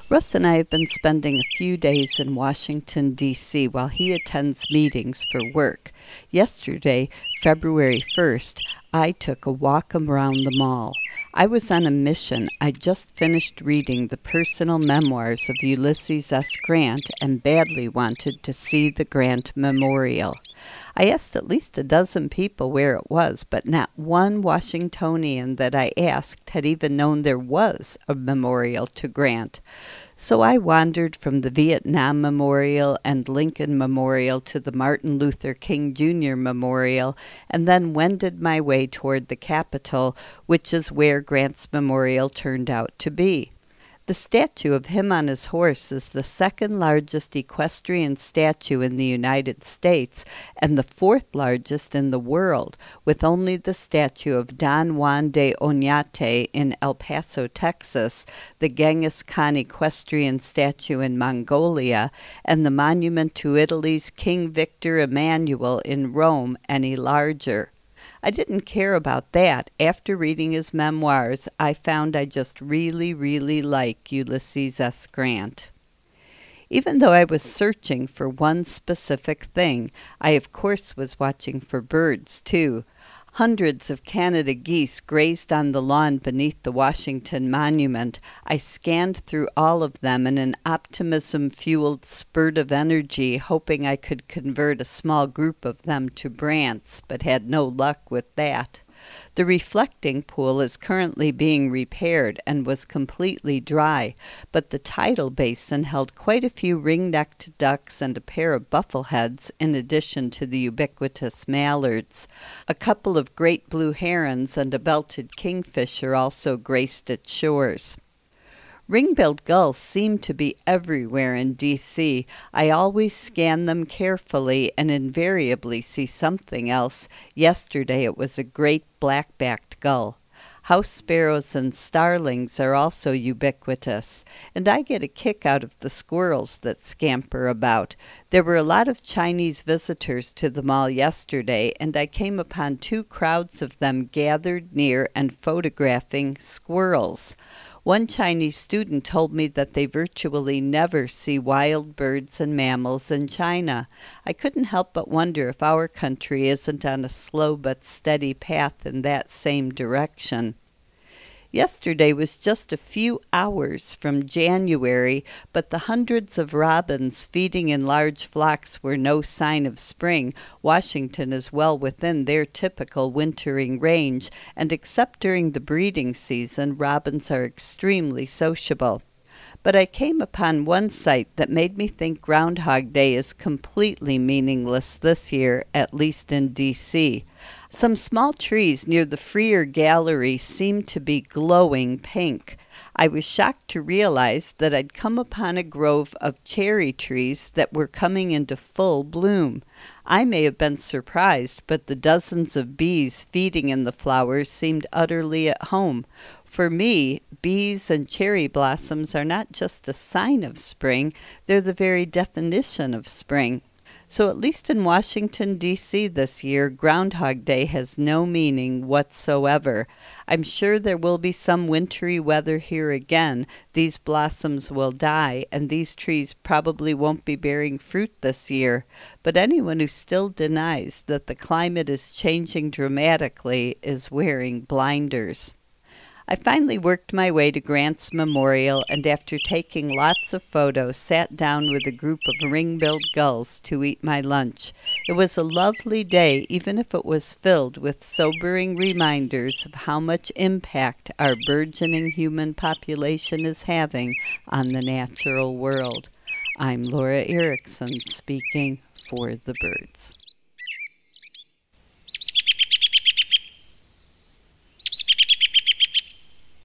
Russ and I have been spending a few days in Washington, D.C. while he attends meetings for work. Yesterday, February 1st, I took a walk around the mall. I was on a mission. I just finished reading the personal memoirs of Ulysses S. Grant and badly wanted to see the Grant Memorial. I asked at least a dozen people where it was, but not one Washingtonian that I asked had even known there was a memorial to Grant. So I wandered from the Vietnam Memorial and Lincoln Memorial to the Martin Luther King Jr. Memorial, and then wended my way toward the Capitol, which is where Grant's memorial turned out to be. The statue of him on his horse is the second largest equestrian statue in the United States and the fourth largest in the world, with only the statue of Don Juan de Oñate in El Paso, Texas, the Genghis Khan equestrian statue in Mongolia, and the monument to Italy's King Victor Emmanuel in Rome any larger. I didn't care about that. After reading his memoirs, I found I just really like Ulysses S. Grant. Even though I was searching for one specific thing, I of course was watching for birds, too. Hundreds of Canada geese grazed on the lawn beneath the Washington Monument. I scanned through all of them in an optimism-fueled spurt of energy, hoping I could convert a small group of them to brants, but had no luck with that. The reflecting pool is currently being repaired and was completely dry, but the tidal basin held quite a few ring-necked ducks and a pair of buffleheads in addition to the ubiquitous mallards. A couple of great blue herons and a belted kingfisher also graced its shores. Ring-billed gulls seem to be everywhere in D.C. I always scan them carefully and invariably see something else. Yesterday it was a great black-backed gull. House sparrows and starlings are also ubiquitous, and I get a kick out of the squirrels that scamper about. There were a lot of Chinese visitors to the mall yesterday, and I came upon two crowds of them gathered near and photographing squirrels. One Chinese student told me that they virtually never see wild birds and mammals in China. I couldn't help but wonder if our country isn't on a slow but steady path in that same direction. Yesterday was just a few hours from January, but the hundreds of robins feeding in large flocks were no sign of spring. Washington is well within their typical wintering range, and except during the breeding season, robins are extremely sociable. But I came upon one sight that made me think Groundhog Day is completely meaningless this year, at least in D.C. Some small trees near the Freer Gallery seemed to be glowing pink. I was shocked to realize that I'd come upon a grove of cherry trees that were coming into full bloom. I may have been surprised, but the dozens of bees feeding in the flowers seemed utterly at home. For me, bees and cherry blossoms are not just a sign of spring, they're the very definition of spring. So at least in Washington, D.C. this year, Groundhog Day has no meaning whatsoever. I'm sure there will be some wintry weather here again. These blossoms will die, and these trees probably won't be bearing fruit this year. But anyone who still denies that the climate is changing dramatically is wearing blinders. I finally worked my way to Grant's Memorial, and after taking lots of photos, sat down with a group of ring-billed gulls to eat my lunch. It was a lovely day, even if it was filled with sobering reminders of how much impact our burgeoning human population is having on the natural world. I'm Laura Erickson, speaking for the birds.